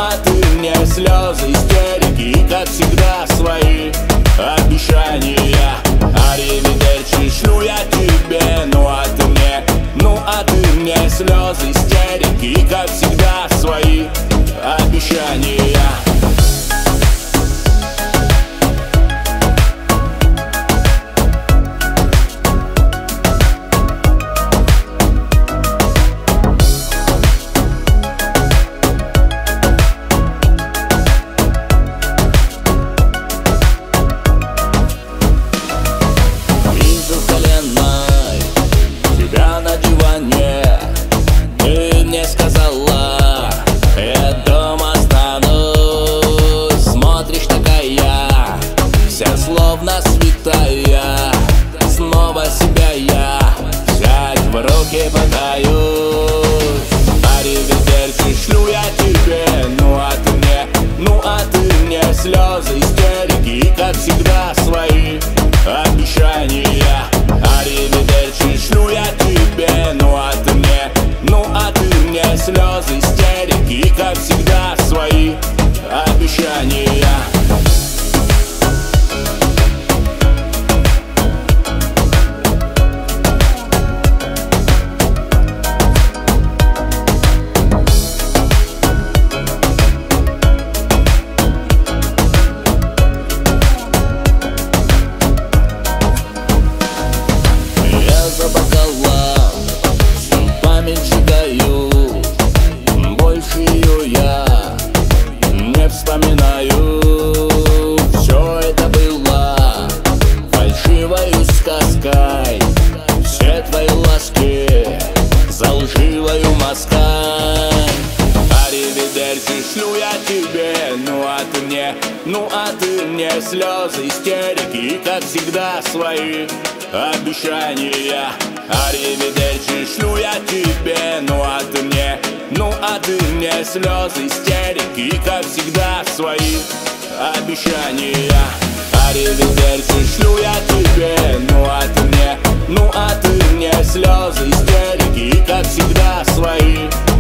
а ты мне слезы, истерики, как всегда, свои обещания. Аривидерчи шлю я тебе, ну а ты мне, ну а ты мне слезы, истерики, как всегда, свои обещания. Ты мне сказала, я дома останусь. Смотришь такая, вся словно святая. Снова себя я взять в руки пытаюсь. Аривидерчи шлю я тебе, ну а ты мне, ну а ты мне слезы, истерики, как всегда, свои обещания. Аривидерчи шлю я тебе, ну а ты мне, ну а ты мне слезы, истерики, как всегда, свои обещания. За бокалом всю память сжигаю, больше ее я не вспоминаю. Все это было фальшивой сказкой, все твои ласки за лживою маской. Аривидерчи шлю я тебе, ну а ты мне, ну а ты мне слезы, истерики, как всегда, свои обещания. Аривидерчи шлю я тебе, ну а ты мне, ну а ты мне слезы, истерики, как всегда, свои обещания. Аривидерчи шлю я тебе, ну а ты мне, ну а ты мне слезы, истерики, как всегда, свои